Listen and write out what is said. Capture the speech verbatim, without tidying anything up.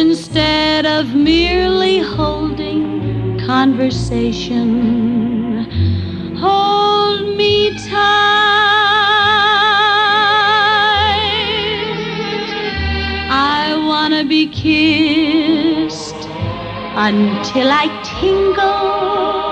instead of merely holding conversation. Hold me tight. I wanna be kissed until I tingle